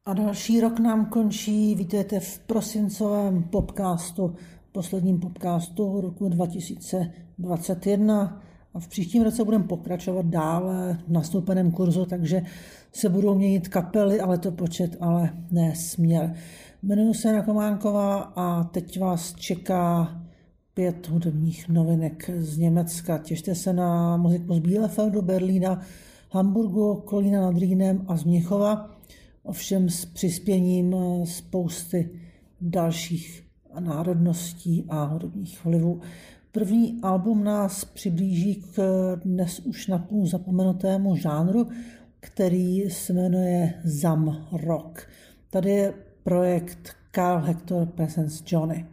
A další rok nám končí, vítejte v prosincovém podcastu, posledním podcastu roku 2021 a v příštím roce budeme pokračovat dále v nastoupeném kurzu, takže se budou měnit kapely, ale to počet, ale ne směr. Jmenuji se Jana Kománková a teď vás čeká 5 hudebních novinek z Německa. Těšte se na muziku z Bielefeldu, Berlína, Hamburgu, Kolína nad Rýnem a z Mnichova, ovšem s přispěním spousty dalších národností a hudebních vlivů. První album nás přiblíží k dnes už napůl zapomenutému žánru, který se jmenuje Zam Rock. Tady je projekt Karl Hector Peasants Johnny.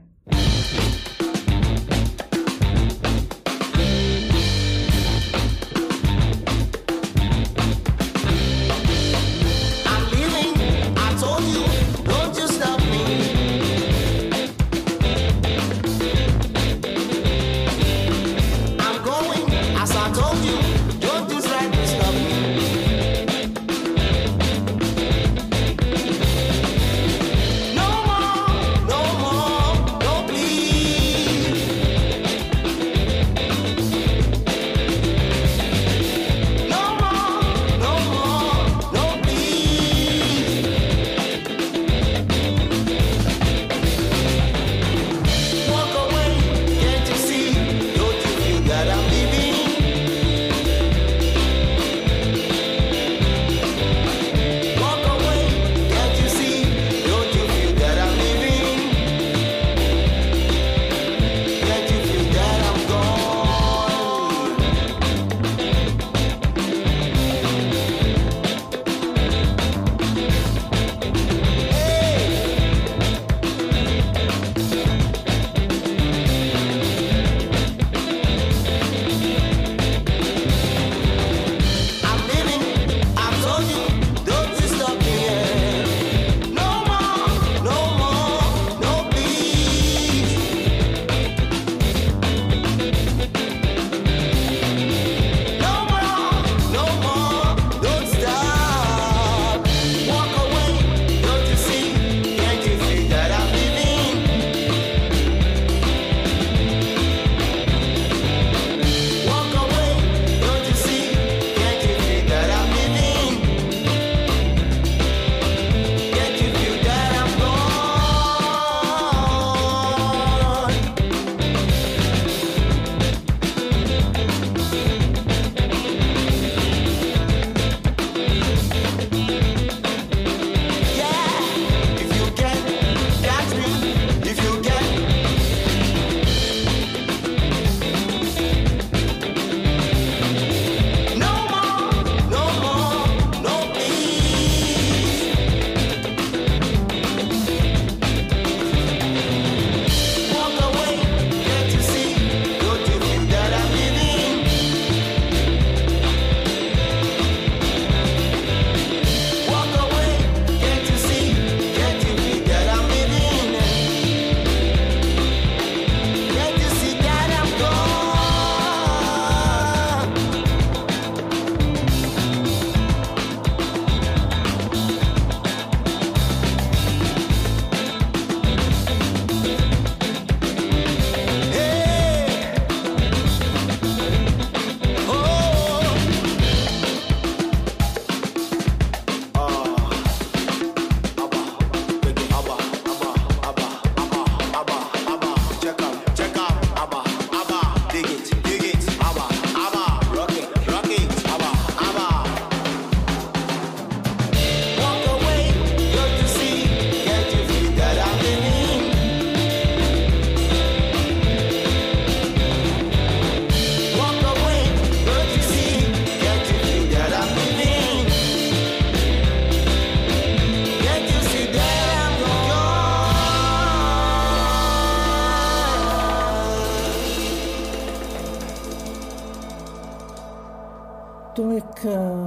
Tolik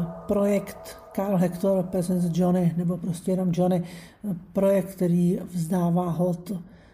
projekt Karl Hector Peasants Johnny, nebo prostě jenom Johnny, projekt, který vzdává hod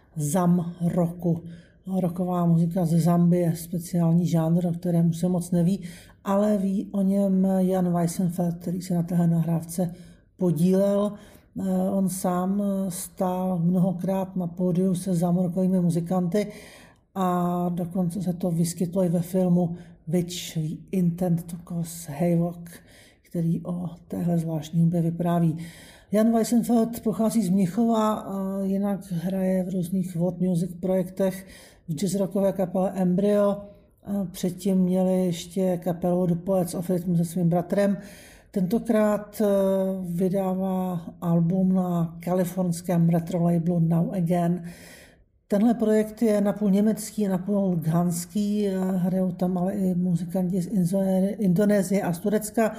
Zam roku. Rocková muzika ze Zambie, speciální žánr, o kterému se moc neví, ale ví o něm Jan Weissenfeld, který se na téhle nahrávce podílel. On sám stál mnohokrát na pódiu se zámorkovými muzikanty a dokonce se to vyskytlo i ve filmu Which we Intend to Cause Havoc, který o téhle zvláštní hudbě vypráví. Jan Weissenfeld pochází z Mnichova, jinak hraje v různých world music projektech v jazzrockové kapele Embryo. Předtím měli ještě kapelu The Poets of Rhythm se svým bratrem. Tentokrát vydává album na kalifornském retro labelu Now Again. Tenhle projekt je napůl německý, napůl ghanský, hrajou tam ale i muzikanti z Indonésie a z Turecka.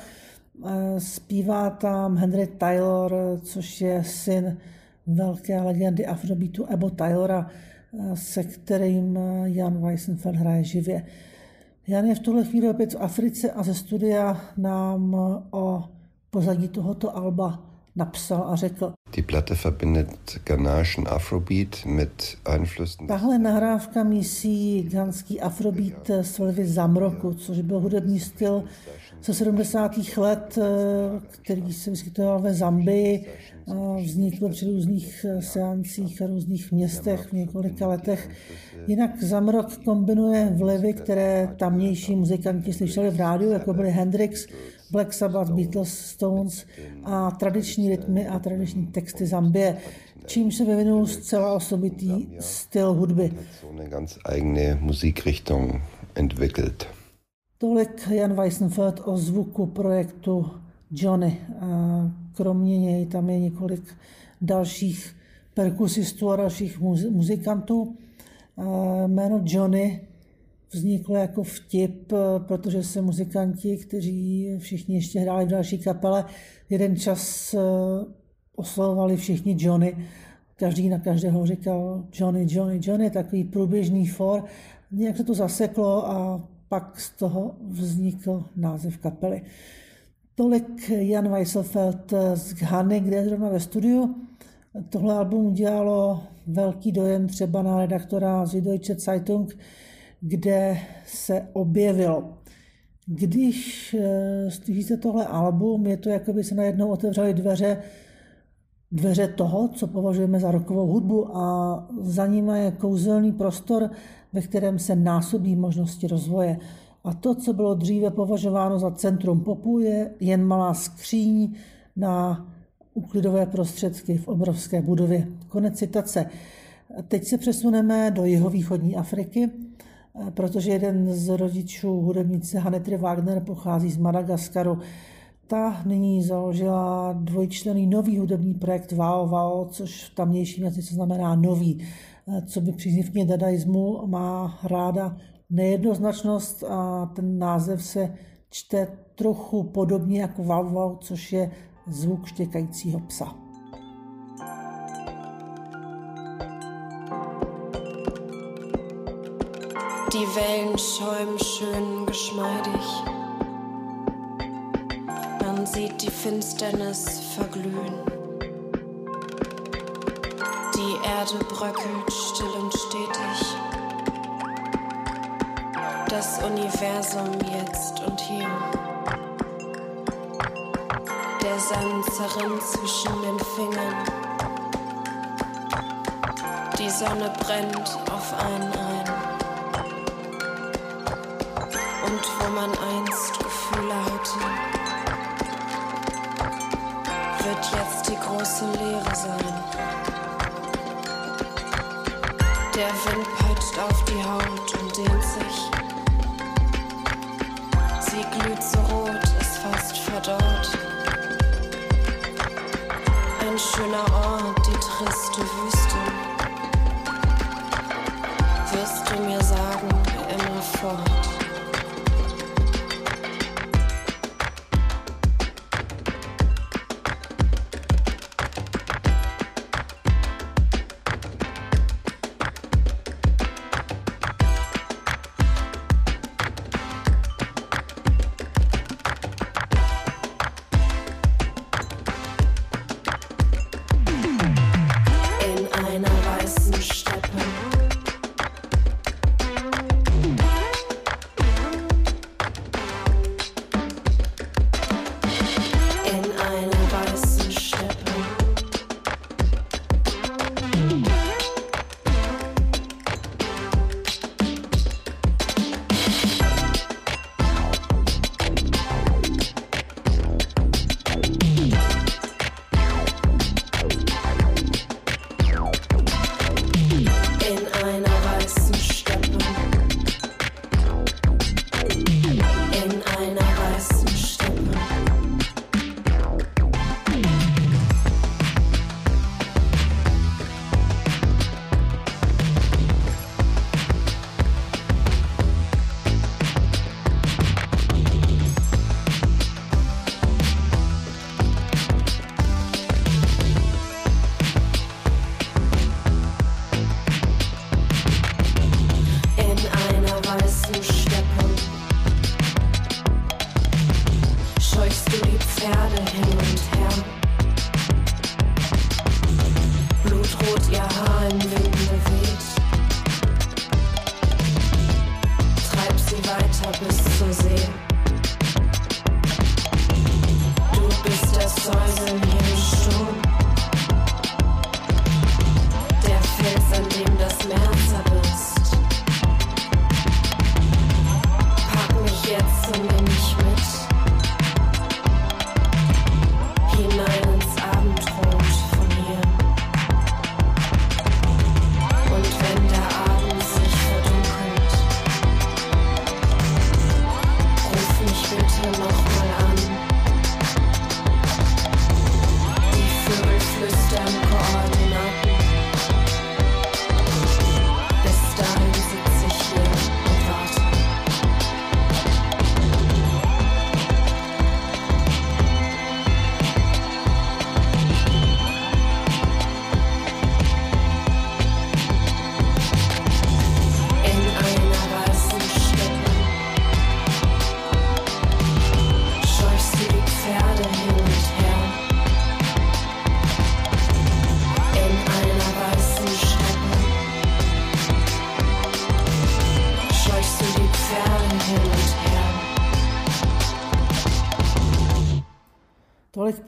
Zpívá tam Henry Taylor, což je syn velké legendy afrobeatu Ebo Taylora, se kterým Jan Weissenfeld hraje živě. Jan je v tuhle chvíli opět v Africe a ze studia nám o pozadí tohoto alba napsal a řekl: Die Platte verbindet ghanaischen Afrobeat mit Einflüssen. Tahle nahrávka mísí ghanský afrobeat s vlivy zamroku, což byl hudební styl ze 70. let, který se vyskytoval ve Zambii. Vznikl při různých seancích a různých městech v několika letech. Jinak zamrok kombinuje vlivy, které tamnější muzikanti slyšeli v rádiu, jako byli Hendrix, Black Sabbath, Beatles, Stones a tradiční rytmy a tradiční texty Zambie, čím se vyvinul zcela osobitý styl hudby. Eine ganz eigene Musikrichtung entwickelt. Tolik Jan Weissenfeld o zvuku projektu Johnny. Kromě něj tam je několik dalších perkusistů a dalších muzikantů. Jméno Johnny vzniklo jako vtip, protože se muzikanti, kteří všichni ještě hráli v další kapele, jeden čas oslovovali všichni Johnny. Každý na každého říkal Johnny, Johnny, Johnny, takový průběžný for. Nějak se to zaseklo a pak z toho vznikl název kapely. Tolik Jan Weissenfeld z Ghany, kde je zrovna ve studiu. Tohle album udělalo velký dojem třeba na redaktora Süddeutsche Zeitung, kde se objevilo: když slyšíte tohle album, je to, jako by se najednou otevřely dveře toho, co považujeme za rockovou hudbu, a za nimi je kouzelný prostor, ve kterém se násobí možnosti rozvoje. A to, co bylo dříve považováno za centrum popu, je jen malá skříň na úklidové prostředky v obrovské budově. Konec citace. Teď se přesuneme do jihovýchodní Afriky, protože jeden z rodičů hudebnice Hanetry Wagner pochází z Madagaskaru. Ta nyní založila dvojčlenný nový hudební projekt Wao Wao, což v tamnějším jazyce znamená nový. Co by příznivkyně dadaismu má ráda nejednoznačnost a ten název se čte trochu podobně jako Wao Wao, což je zvuk štěkajícího psa. Die Wellen schäumen schön geschmeidig. Man sieht die Finsternis verglühen. Die Erde bröckelt still und stetig. Das Universum jetzt und hier. Der Sand zerrinnt zwischen den Fingern. Die Sonne brennt auf einen ein. Und wo man einst Gefühle hatte, wird jetzt die große Leere sein. Der Wind peitscht auf die Haut und dehnt sich. Sie glüht so rot, ist fast verdorrt. Ein schöner Ort, die triste Wüste. Wirst du mir sagen, immerfort.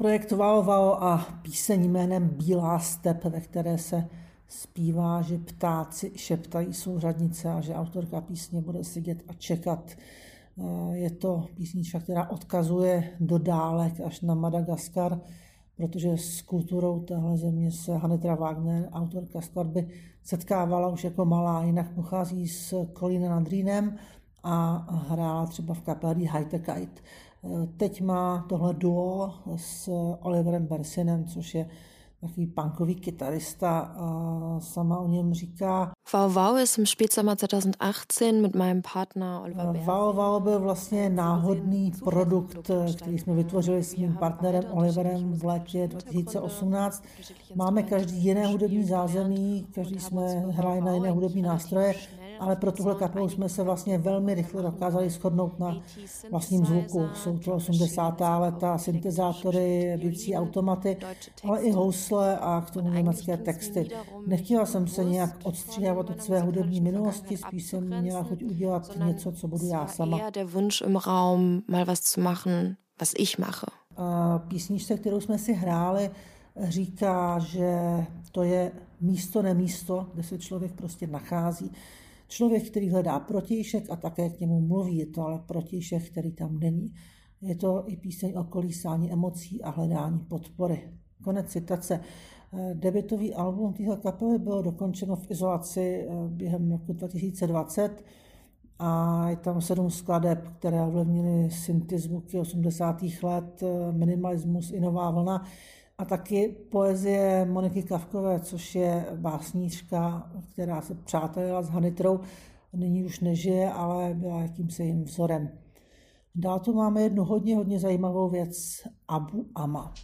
projekt Vao Vao a píseň jménem Bílá step, ve které se zpívá, že ptáci šeptají souřadnice a že autorka písně bude sedět a čekat. Je to písnička, která odkazuje do dálek až na Madagaskar, protože s kulturou téhle země se Hanetra Wagner, autorka skladby, setkávala už jako malá, jinak pochází z Kolína nad Rýnem a hrála třeba v kapele High-Tech. Teď má tohle duo s Oliverem Bersinem, což je takový punkový kytarista, a sama o něm říká. Vao Vao ist im Spätsommer 2018 mit meinem Partner Oliver Bersin. Vao Vao byl vlastně náhodný produkt, který jsme vytvořili s mým partnerem Oliverem v létě 2018. Máme každý jiné hudební zázemí, každý jsme hráli na jiné hudební nástroje, ale pro tuhle kapelu jsme se vlastně velmi rychle dokázali shodnout na vlastním zvuku. Jsou to 80. léta, syntezátory, bicí automaty, ale i housle a k tomu německé texty. Nechtěla jsem se nějak odstříhávat od své hudební minulosti, spíš jsem měla chuť udělat něco, co budu já sama. Der Wunsch im Raum, mal was zu machen, was ich mache. Písničce, kterou jsme si hráli, říká, že to je místo nemísto, kde se člověk prostě nachází. Člověk, který hledá protějšek a také k němu mluví, je to ale protějšek, který tam není. Je to i píseň o kolísání emocí a hledání podpory. Konec citace. Debutový album téhle kapely bylo dokončeno v izolaci během roku 2020 a je tam 7 skladeb, které ovlivnily synty zvuky 80. let, minimalismus i nová vlna a taky poezie Moniky Kafkové, což je básníčka, která se přátelila s Hanitrou. Nyní už nežije, ale byla jakýmsi jejím vzorem. Dál tu máme jednu hodně zajímavou věc, Abu Ama.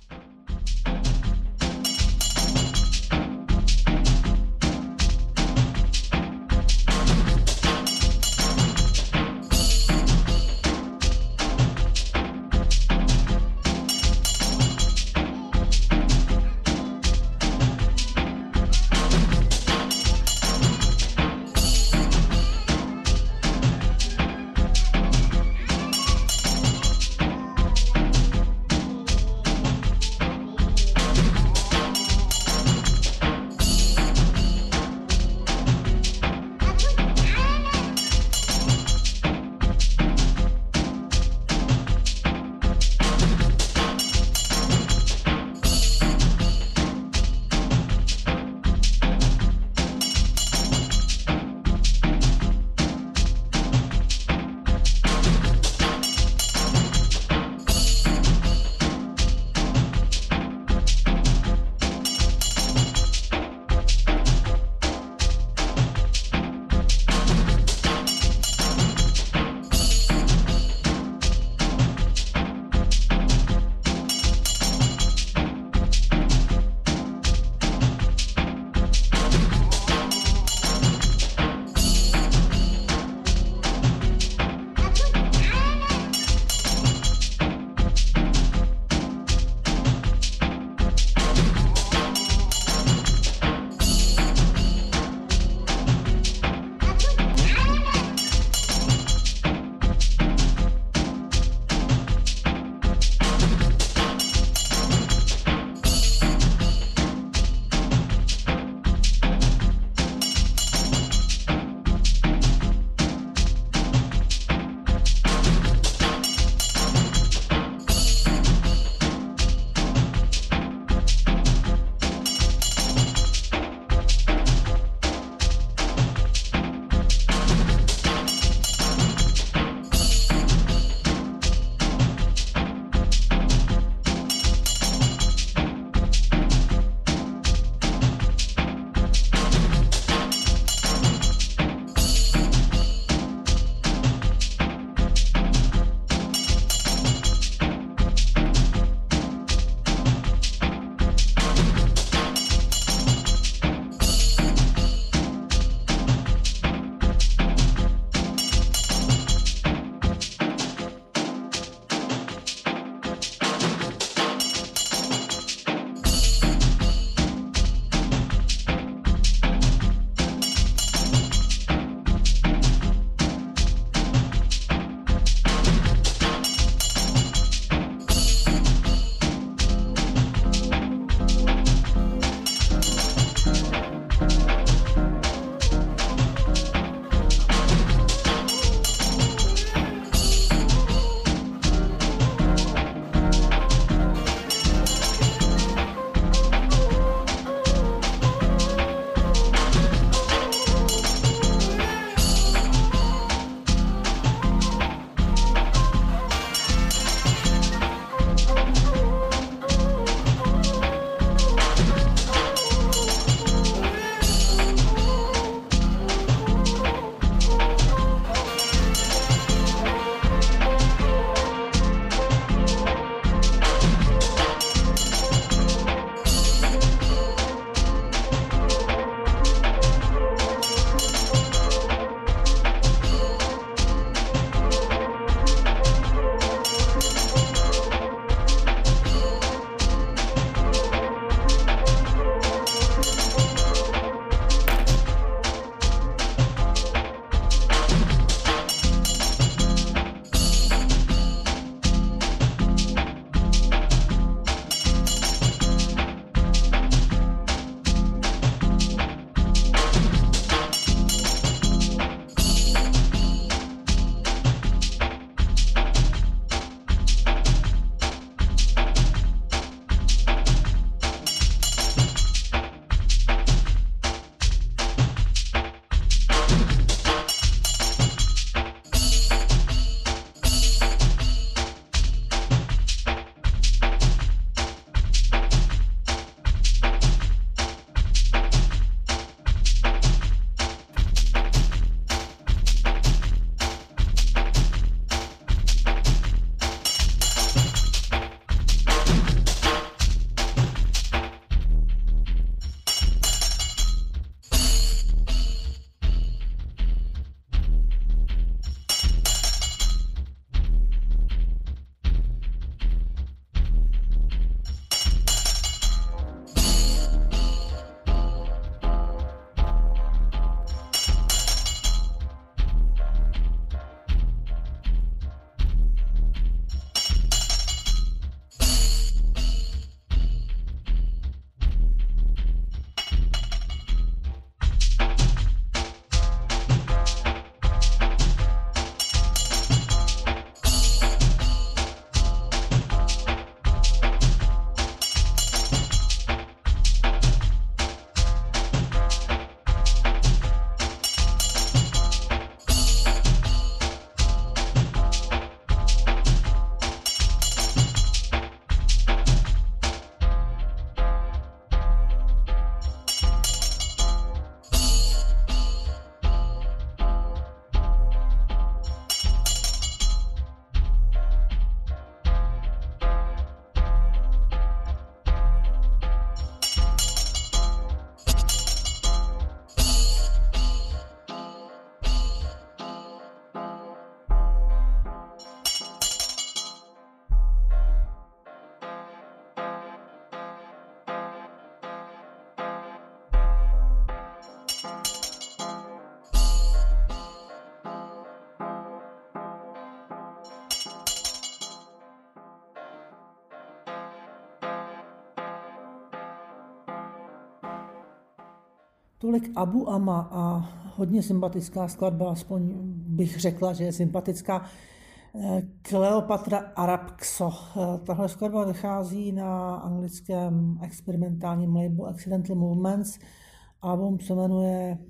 Tolik Abu Ama a hodně sympatická skladba, aspoň bych řekla, že je sympatická. Kleopatra Arabxo. Tahle skladba vychází na anglickém experimentálním labelu Accidental Movements. Album se jmenuje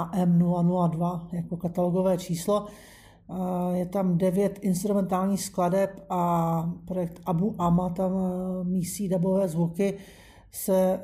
AM002 jako katalogové číslo. Je tam 9 instrumentálních skladeb a projekt Abu Ama tam mísí dabové zvuky se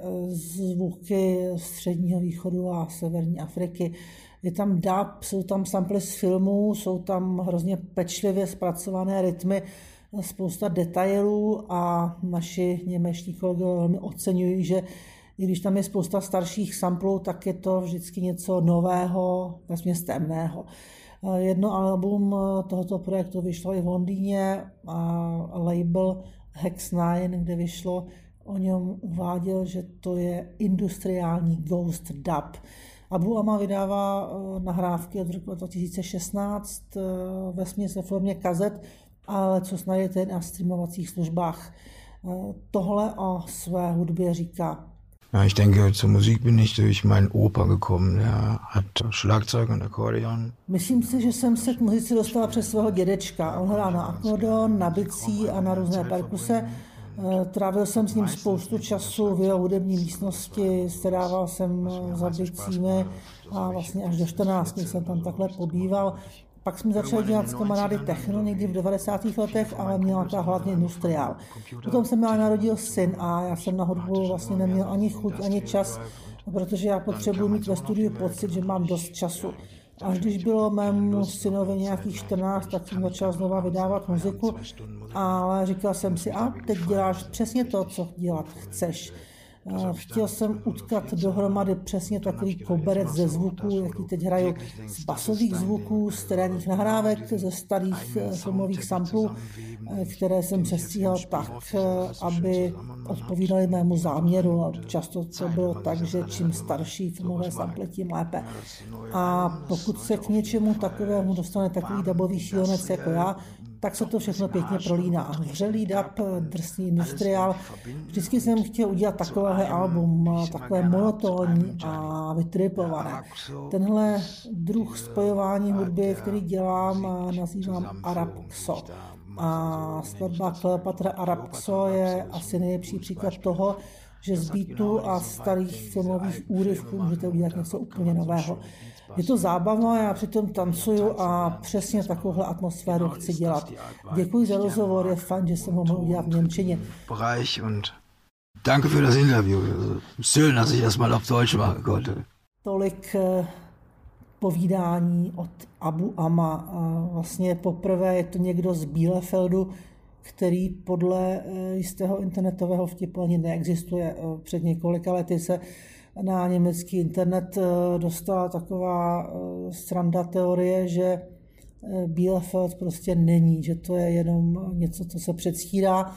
zvuky Středního východu a Severní Afriky. Je tam dub, jsou tam samply z filmů, jsou tam hrozně pečlivě zpracované rytmy, spousta detailů a naši němečtí kolegové velmi oceňují, že i když tam je spousta starších samplů, tak je to vždycky něco nového, vesměs temného. Jedno album tohoto projektu vyšlo i v Londýně a label Hex 9, kde vyšlo, o něm uváděl, že to je industriální ghost dub. Abu Ama vydává nahrávky od roku 2016 vesměs ve formě kazet, ale co snad je na streamovacích službách. Tohle o své hudbě říká. Ja, ich denke, zur Musik bin ich durch meinen Opa gekommen. Der hat Schlagzeug und Akkordeon. Myslím si, že jsem se k muzice dostala přes svého dědečka. On hrál na akordeon, na bicí a na různé perkuse. Trávil jsem s ním spoustu času v jeho hudební místnosti, sedával jsem za bicími a vlastně až do 14 jsem tam takhle pobýval. Pak jsme začali dělat s kamarády techno někdy v 90. letech, ale měla ta hlavně industriál. Potom se mi narodil syn a já jsem na hudbu vlastně neměl ani chuť, ani čas, protože já potřebuji mít ve studiu pocit, že mám dost času. Až když bylo mému synovi nějakých 14, tak jsem začal znova vydávat muziku, ale říkal jsem si, a teď děláš přesně to, co dělat chceš. Chtěl jsem utkat dohromady přesně takový koberec ze zvuků, jaký teď hraju, z basových zvuků, z terénních nahrávek, ze starých filmových samplů, které jsem přestříhal tak, aby odpovídaly mému záměru. A často to bylo tak, že čím starší filmové sample, tím lépe. A pokud se k něčemu takovému dostane takový dabový šílenec jako já, tak se to všechno pěkně prolíná. Vřelý dub, drsný industriál. Vždycky jsem chtěl udělat takovéhle album, takové monotónní a vytripované. Tenhle druh spojování hudby, který dělám, nazývám Arabxo. A skladba Kleopatra Arabxo je asi nejlepší příklad toho, že z beatu a starých filmových úryvků můžete udělat něco úplně nového. Je to zábava, já přitom tancuju a přesně takovouhle atmosféru chci dělat. Děkuji za rozhovor, je fajn, že jsem ho mohl udělat v němčině. Danke für das Interview. Schön, dass ich das mal auf Deutsch machen konnte. Tolik povídání od Abu Ama. Vlastně poprvé je to někdo z Bielefeldu, který podle jistého internetového vtipu ani neexistuje. Před několika lety se na německý internet dostala taková sranda teorie, že Bielefeld prostě není, že to je jenom něco, co se předstírá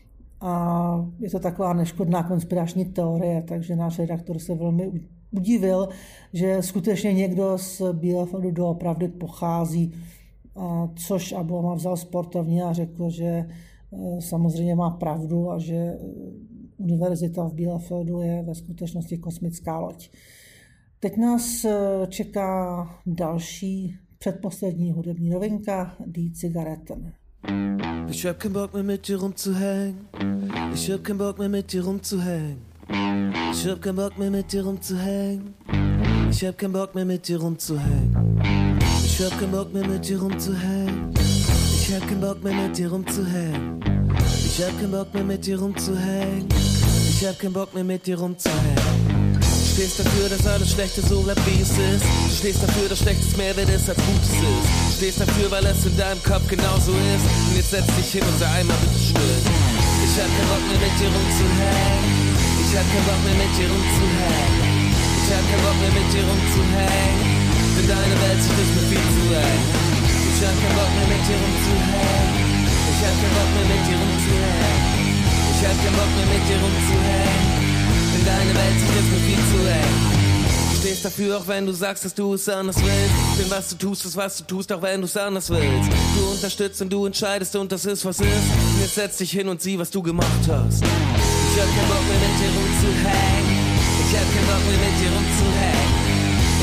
a je to taková neškodná konspirační teorie, takže náš redaktor se velmi udivil, že skutečně někdo z Bielefeldu doopravdy pochází, což Abu Ama vzal sportovně a řekl, že samozřejmě má pravdu a že univerzita v Bielefeldu je ve skutečnosti kosmická loď. Teď nás čeká další předposlední hudební novinka, Die Zigaretten. Ich hab keinen Bock mehr mit dir rumzuhängen. Ich hab keinen Bock mehr mit dir rumzuhängen. Ich hab keinen Bock mehr mit dir rumzuhängen. Ich hab keinen Bock mehr mit dir rumzuhängen. Ich hab keinen Bock mehr mit dir rumzuhängen. Ich hab keinen Bock mehr mit dir rumzuhängen. Ich hab keinen Bock mehr mit dir rumzuhängen. Ich hab keinen Bock mehr mit dir rumzuhängen. Du stehst dafür, dass alles Schlechte so bleibt, wie es ist. Du stehst dafür, dass Schlechtes mehr wert ist als Gutes ist. Du stehst dafür, weil es in deinem Kopf genauso ist. Und jetzt setz dich hin und sei einmal bitte still. Ich hab keinen Bock mehr mit dir rumzuhängen. Ich hab keinen Bock mehr mit dir rumzuhängen. Ich hab keinen Bock mehr mit dir rumzuhängen. Denn deine Welt ist nicht mehr viel zu eng. Ich hab keinen Bock mehr mit dir rumzuhängen. Ich hab keinen Bock mehr mit dir rumzuhängen. Ich hab keinen Bock mehr mit dir rumzuhängen. Denn deine Welt ist jetzt mir viel zu eng. Du stehst dafür, auch wenn du sagst, dass du es anders willst. Denn was du tust, ist was du tust, auch wenn du es anders willst. Du unterstützt und du entscheidest und das ist, was ist. Und jetzt setz dich hin und sieh, was du gemacht hast. Ich hab keinen Bock mehr mit dir rumzuhängen. Ich hab keinen Bock mehr mit dir rumzuhängen.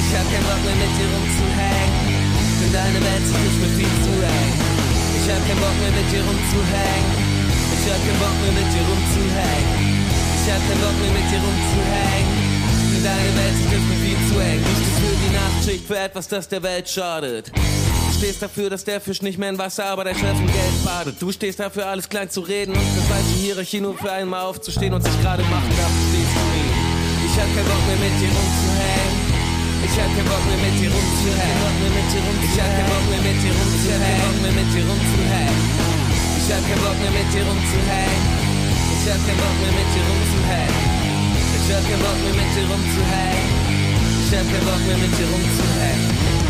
Ich hab keinen Bock mehr mit dir rumzuhängen, denn deine Welt ist mir viel zu eng. Ich hab keinen Bock mehr mit dir rumzuhängen, ich hab keinen Bock mehr mit dir rumzuhängen. Ich hab keinen Bock mehr mit dir rumzuhängen, denn deine Welt ist mir viel zu eng. Du stehst für die Nachtschicht, für etwas, das der Welt schadet. Du stehst dafür, dass der Fisch nicht mehr in Wasser, aber der Chef in Geld badet. Du stehst dafür, alles klein zu reden und eine falsche Hierarchie nur für einmal aufzustehen und sich gerade machen darf, stehst du nie. Ich hab keinen Bock mehr mit dir rumzuhängen. Ich hab keinen Bock mehr mit dir rumzuhängen. Ich hab keinen Bock mehr mit dir rumzuhängen. Ich hab keinen Bock mehr mit dir rumzuhängen. Ich hab keinen Bock mehr mit dir rumzuhängen. Ich hab keinen Bock mehr mit dir rumzuhängen. Ich hab keinen Bock mehr mit dir rumzuhängen.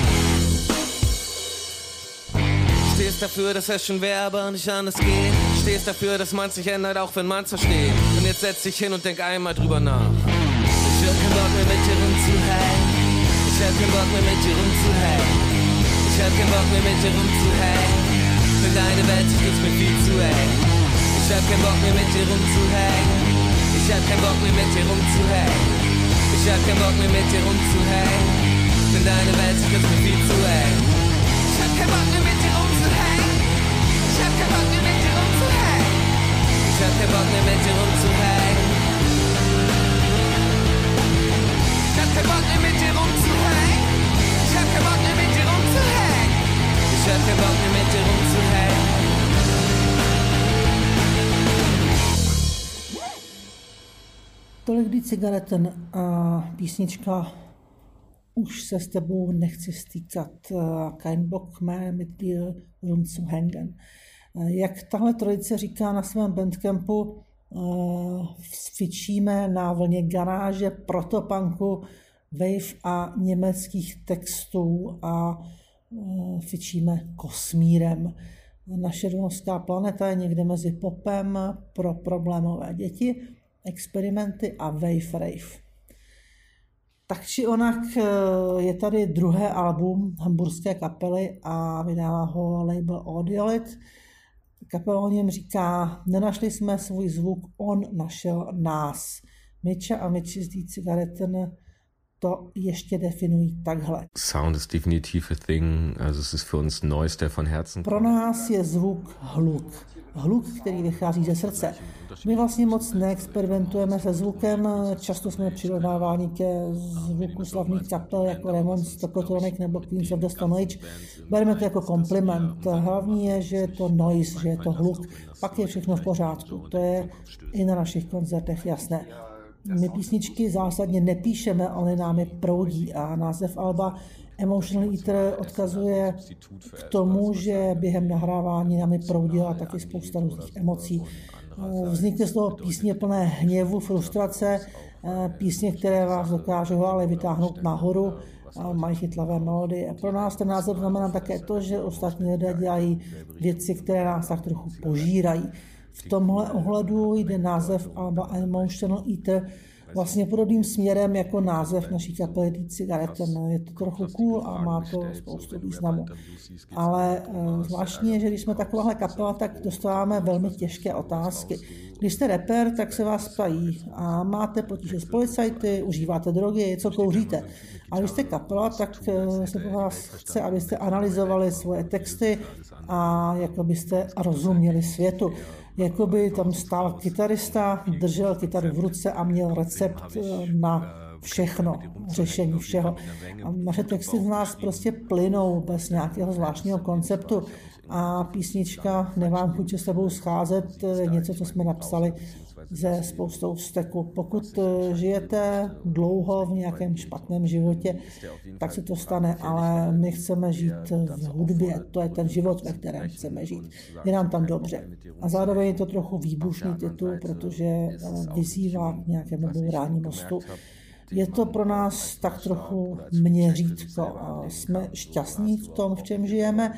Stehst dafür, dass es schon wäre, aber nicht anders geht. Stehst dafür, dass man sich ändert, auch wenn man's versteht. Und jetzt setz dich hin und denk einmal drüber nach. Ich hab keinen Bock mehr mit dir rumzuhängen. Ich hab keinen Bock mehr mit dir rumzuhängen. Ich hab keinen Bock mehr mit dir rumzuhängen. Denn deine Welt ist mir viel zu eng. Ich hab keinen Bock mehr mit dir rumzuhängen. Ich hab keinen Bock mehr mit dir rumzuhängen. Ich hab keinen Bock mehr mit dir rumzuhängen. Denn deine Welt ist mir viel zu eng. Ich hab keinen Bock mehr mit dir rumzuhängen. Ich hab keinen Bock mehr mit dir rumzuhängen. Ich hab keinen Bock mehr mit dir rumzuhängen. Ich hab keinen Bock mehr mit dir rumzuhängen. Ich hab keinen Bock mehr mit dir rumzuhängen. Ich hab keinen Bock mehr mit dir rumzuhängen. Tolik kdy cigareten a písnička Už se s tebou nechci stýkat, kein Bock mehr mit dir rumzuhängen. Jak tahle trojice říká na svém bandcampu, fičíme na vlně garáže, protopunku, wave a německých textů a fičíme kosmírem. Naše domovská planeta je někde mezi popem pro problémové děti, experimenty a wave rave. Tak či onak je tady druhé album hamburské kapely a vydává ho label Audiolit. Kapela o něm říká, nenašli jsme svůj zvuk, on našel nás. Mitcha a Mitchi z Die Zigaretten to ještě definují takhle. Sound ist definitiv a thing, also es ist für uns Neues, der von Herzen. Pro nás je zvuk hluk. Hluk, který vychází ze srdce. My vlastně moc neexperimentujeme se zvukem, často jsme přirovnáváni ke zvuku slavných kapel jako Ramones, Tokotronic nebo Queens of the Stone Age. Bereme to jako kompliment. Hlavní je, že je to noise, že je to hluk. Pak je všechno v pořádku. To je i na našich koncertech jasné. My písničky zásadně nepíšeme, oni námi proudí a název alba Emotional Eater odkazuje k tomu, že během nahrávání námi proudila taky spousta různých emocí. Vznikne z toho písně plné hněvu, frustrace, písně, které vás dokážou ale vytáhnout nahoru, mají chytlavé melodie. Pro nás ten název znamená také to, že ostatní lidé dělají věci, které nás tak trochu požírají. V tomhle ohledu jde název alba Emotional Eater vlastně podobným směrem jako název naší kapely Die Zigaretten. Je to trochu cool a má to spoustu významu. Ale zvláštní je, že když jsme takováhle kapela, tak dostáváme velmi těžké otázky. Když jste rapper, tak se vás ptají, a máte potíže s policajty, užíváte drogy, co kouříte. A když jste kapela, tak se po vás chce, abyste analyzovali svoje texty a jako byste rozuměli světu. Jakoby tam stál kytarista, držel kytaru v ruce a měl recept na všechno, řešení všeho. A naše texty z nás prostě plynou bez nějakého zvláštního konceptu a písnička Nemám chuť se s tebou scházet je něco, co jsme napsali se spoustou vzteku. Pokud žijete dlouho v nějakém špatném životě, tak se to stane, ale my chceme žít v hudbě, to je ten život, ve kterém chceme žít. Je nám tam dobře. A zároveň je to trochu výbušný titul, protože vyzývá k nějakému bourání mostu. Je to pro nás tak trochu měřítko a jsme šťastní v tom, v čem žijeme.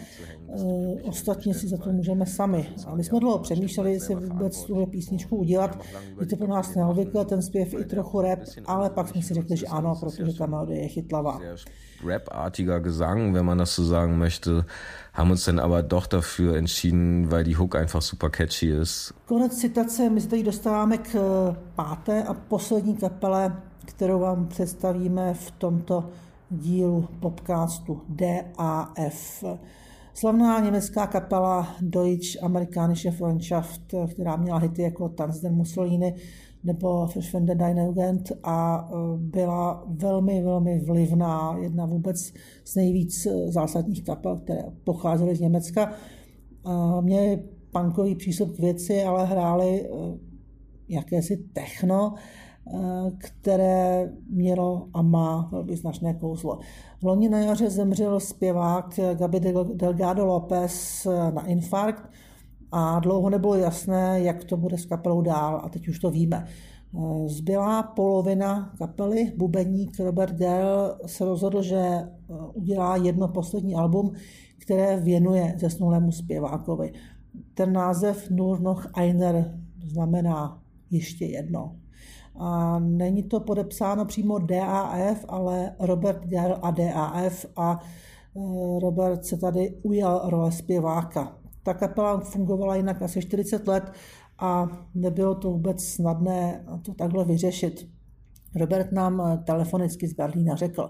Ostatně si za to můžeme sami. A my jsme dlouho přemýšleli, jestli vůbec tuhle písničku udělat. Je to pro nás neobvyklé, ten zpěv i trochu rap, ale pak jsme si řekli, že ano, protože ta melodie je chytlavá. Rapartiger Gesang, wenn man das so sagen möchte, haben uns dann aber doch dafür entschieden, weil die Hook einfach super catchy ist. Konec citace, my se teď dostáváme k páté a poslední kapele, kterou vám představíme v tomto dílu podcastu DAF. Slavná německá kapela Deutsche Amerikanische Freundschaft, která měla hity jako Tanz der Mussolini nebo Verschwinde deine Jugend a byla velmi, velmi vlivná, jedna vůbec z nejvíc zásadních kapel, které pocházely z Německa. Měli punkový přístup k věci, ale hráli jakési techno, které mělo a má velmi značné kouzlo. V loni na jaře zemřel zpěvák Gaby Delgado López na infarkt a dlouho nebylo jasné, jak to bude s kapelou dál a teď už to víme. Zbylá polovina kapely, bubeník Robert Gell, se rozhodl, že udělá jedno poslední album, které věnuje zesnulému zpěvákovi. Ten název Nur noch einer znamená ještě jedno. A není to podepsáno přímo DAF, ale Robert Gell a DAF a Robert se tady ujal role zpěváka. Ta kapela fungovala jinak asi 40 let a nebylo to vůbec snadné to takhle vyřešit. Robert nám telefonicky z Berlína řekl.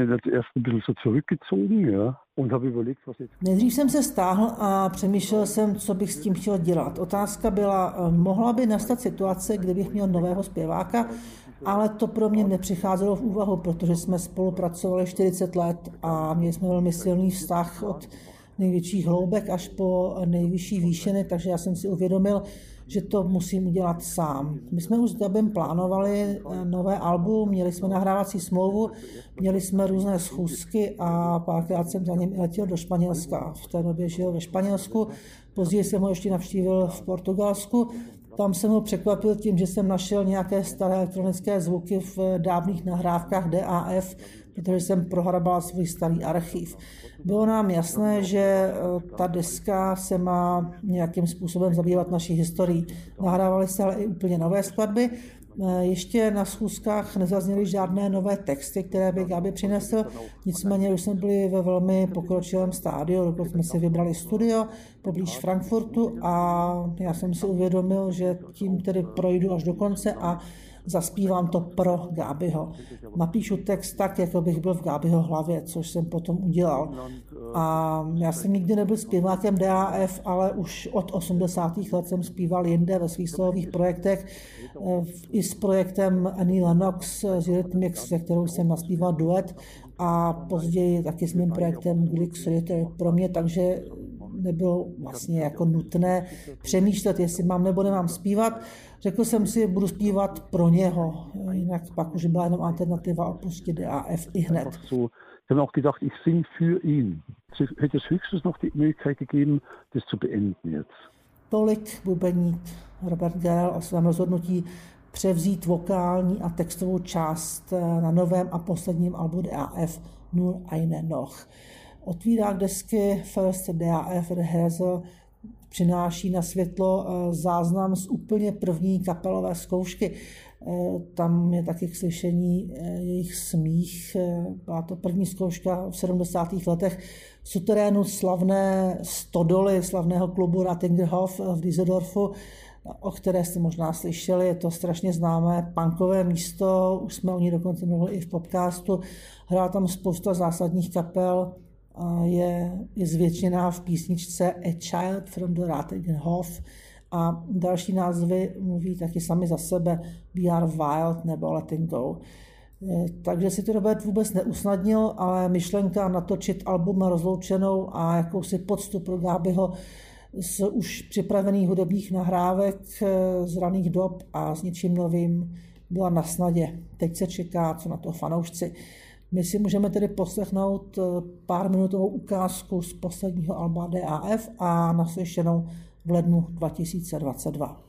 Nejdřív jsem se stáhl a přemýšlel jsem, co bych s tím chtěl dělat. Otázka byla, mohla by nastat situace, kdybych měl nového zpěváka, ale to pro mě nepřicházelo v úvahu, protože jsme spolupracovali 40 let a měli jsme velmi silný vztah od největších hloubek až po nejvyšší výšiny, takže já jsem si uvědomil, že to musím udělat sám. My jsme už s Gabem plánovali nové album, měli jsme nahrávací smlouvu, měli jsme různé schůzky a párkrát jsem za ním letěl do Španělska. V té době žil ve Španělsku, později jsem ho ještě navštívil v Portugalsku. Tam jsem ho překvapil tím, že jsem našel nějaké staré elektronické zvuky v dávných nahrávkách DAF, protože jsem prohrabal svůj starý archiv. Bylo nám jasné, že ta deska se má nějakým způsobem zabývat naší historií. Nahrávaly se ale i úplně nové skladby. Ještě na schůzkách nezazněly žádné nové texty, které by Gabi přinesl, nicméně už jsme byli ve velmi pokročilém stádiu, dokud jsme si vybrali studio poblíž Frankfurtu a já jsem si uvědomil, že tím tedy projdu až do konce a zaspívám to pro Gabiho. Napíšu text tak, jako bych byl v Gabiho hlavě, což jsem potom udělal. A já jsem nikdy nebyl zpěvákem DAF, ale už od 80. let jsem zpíval jinde ve svých solových projektech, i s projektem Annie Lennox z Eurythmics, se kterou jsem naspíval duet a později taky s mým projektem Glix Ritter pro mě, takže nebylo vlastně jako nutné přemýšlet, jestli mám nebo nemám zpívat. Řekl jsem si, budu zpívat pro něho, jinak pak už byla jenom alternativa opustit DAF i hned. Ich habe auch gedacht, ich singe für ihn. Es hätte es höchstens noch die Möglichkeit gegeben, das zu beenden jetzt. Tolik bubeník Robert Gell o svém rozhodnutí převzít vokální a textovou část na novém a posledním albu DAF Nur eine noch. Otvírák desky First DAF Rehearsal přináší na světlo záznam z úplně první kapelové zkoušky. Tam je taky k slyšení jejich smích. Byla to první zkouška v 70. letech v suterénu slavné stodoly, slavného klubu Rattingerhof v Düsseldorfu, o které jste možná slyšeli. Je to strašně známé punkové místo, už jsme o ní dokonce mluvili i v podcastu. Hrála tam spousta zásadních kapel, je zvětšená v písničce A Child from the Rattingerhof a další názvy mluví taky sami za sebe, We Are Wild nebo Letting Go. Takže si to Robert vůbec neusnadnil, ale myšlenka natočit album Rozloučenou a jakousi poctu pro Gabiho z už připravených hudebních nahrávek z raných dob a s něčím novým byla na snadě. Teď se čeká, co na to fanoušci. My si můžeme tedy poslechnout pár minutovou ukázku z posledního alba DAF a naslyšenou v lednu 2022.